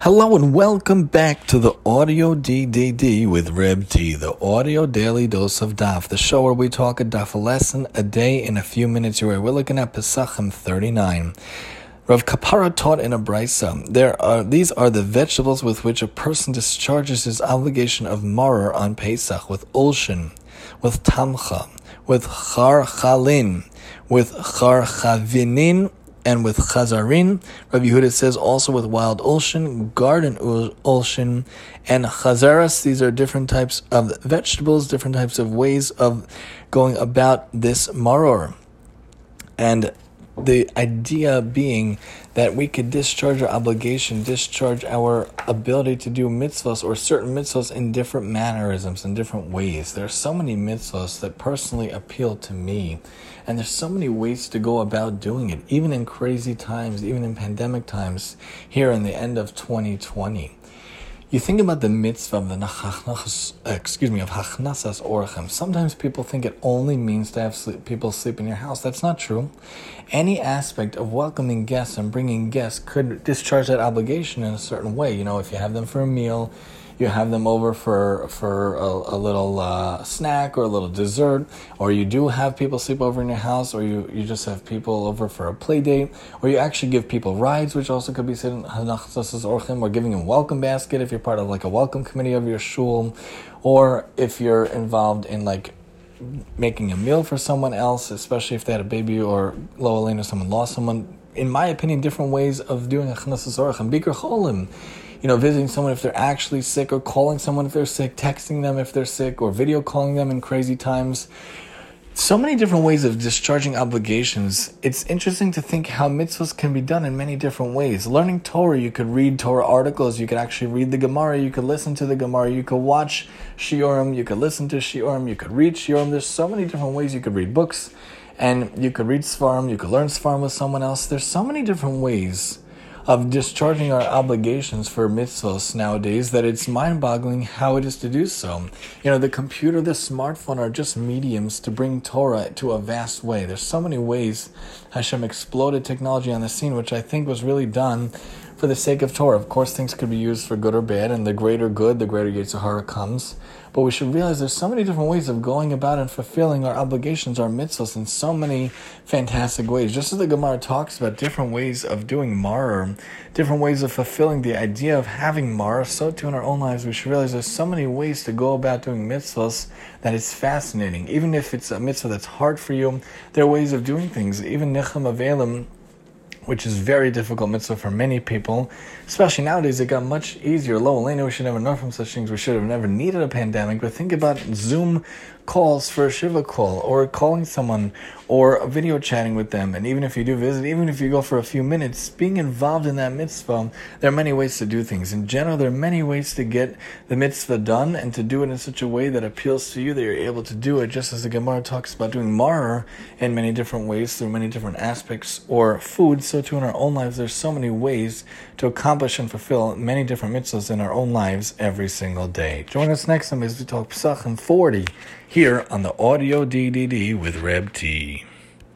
Hello and welcome back to the Audio DDD with Reb T, the Audio Daily Dose of Daf, the show where we talk a daf a lesson a day in a few minutes. We're looking at Pesachim 39. Rav Kapara taught in a brisa, these are the vegetables with which a person discharges his obligation of maror on Pesach, with ulshin, with tamcha, with char chalin, with char chavinin, and with chazarin. Rabbi Yehuda says also with wild ulshin, garden ulshin, and chazaras. These are different types of vegetables, different types of ways of going about this maror. And the idea being that we could discharge our obligation, discharge our ability to do mitzvahs or certain mitzvahs in different mannerisms, in different ways. There are so many mitzvahs that personally appeal to me. And there's so many ways to go about doing it, even in crazy times, even in pandemic times, here in the end of 2020. You think about the mitzvah of hachnasas orchem. Sometimes people think it only means to have people sleep in your house. That's not true. Any aspect of welcoming guests and bringing guests could discharge that obligation in a certain way. You know, if you have them for a meal, you have them over for a little snack or a little dessert, or you do have people sleep over in your house, or you just have people over for a play date, or you actually give people rides, which also could be said in Hanachsas Orchim, or giving them a welcome basket if you're part of like a welcome committee of your shul, or if you're involved in like making a meal for someone else, especially if they had a baby or lo aleinu, someone lost someone. In my opinion, different ways of doing Hanachsas Orchim. Bikur cholim. You know, visiting someone if they're actually sick, or calling someone if they're sick, texting them if they're sick, or video calling them in crazy times. So many different ways of discharging obligations. It's interesting to think how mitzvahs can be done in many different ways. Learning Torah, you could read Torah articles, you could actually read the Gemara, you could listen to the Gemara, you could watch Shiurim, you could listen to Shiurim, you could read Shiurim. There's so many different ways you could read books, and you could read Sfarim, you could learn Sfarim with someone else. There's so many different ways of discharging our obligations for mitzvahs nowadays that it's mind-boggling how it is to do so. You know, the computer, the smartphone are just mediums to bring Torah to a vast way. There's so many ways Hashem exploded technology on the scene, which I think was really done for the sake of Torah. Of course, things could be used for good or bad, and the greater good, the greater Yetzer Hara comes. But we should realize there's so many different ways of going about and fulfilling our obligations, our mitzvahs, in so many fantastic ways. Just as the Gemara talks about different ways of doing maror, different ways of fulfilling the idea of having maror, so too in our own lives we should realize there's so many ways to go about doing mitzvahs that it's fascinating. Even if it's a mitzvah that's hard for you, there are ways of doing things. Even Nechem Avelim, which is very difficult mitzvah for many people, especially nowadays. It got much easier. Lo aleinu, we should never know from such things. We should have never needed a pandemic. But think about Zoom calls for a Shiva call, or calling someone, or video chatting with them. And even if you do visit, even if you go for a few minutes, being involved in that mitzvah, there are many ways to do things. In general, there are many ways to get the mitzvah done and to do it in such a way that appeals to you, that you're able to do it, just as the Gemara talks about doing maror in many different ways, through many different aspects, or food. So too in our own lives, there's so many ways to accomplish and fulfill many different mitzvahs in our own lives every single day. Join us next time as we talk Pesachim 40 here on the Audio DDD with Reb T.